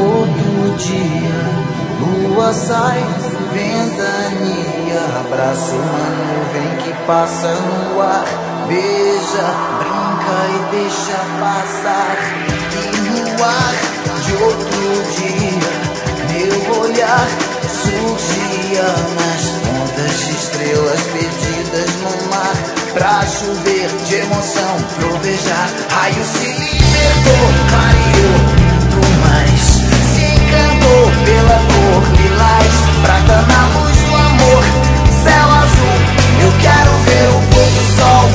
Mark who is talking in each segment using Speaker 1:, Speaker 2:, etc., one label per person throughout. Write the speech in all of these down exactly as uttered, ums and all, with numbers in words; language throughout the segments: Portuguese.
Speaker 1: Outro dia, lua sai, ventania, abraço uma nuvem que passa no ar, beija, brinca e deixa passar. E no ar de outro dia, meu olhar surgia nas pontas de estrelas perdidas no mar, pra chover de emoção, trovejar. Raio se libertou, clareou muito mais, se encantou pela cor lilás, prata na luz do amor, céu azul. Eu quero ver o pôr do sol,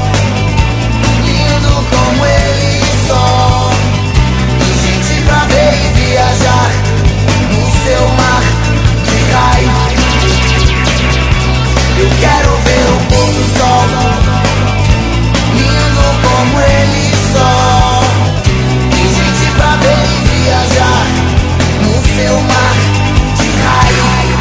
Speaker 1: lindo como ele só. E gente pra ver e viajar no seu mar de raio. Eu quero ver o pôr do sol, lindo como ele só. E gente pra ver e viajar no seu mar de raio.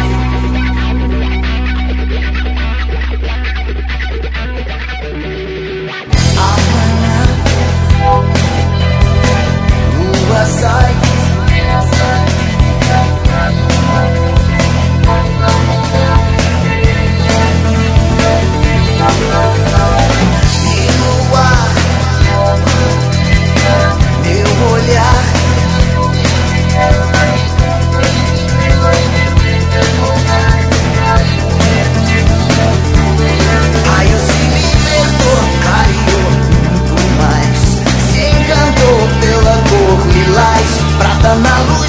Speaker 1: Amanhã, lua sai, e no ar, meu olhar raio se libertou, clareou muito mais, se encantou pela cor lilás, prata na luz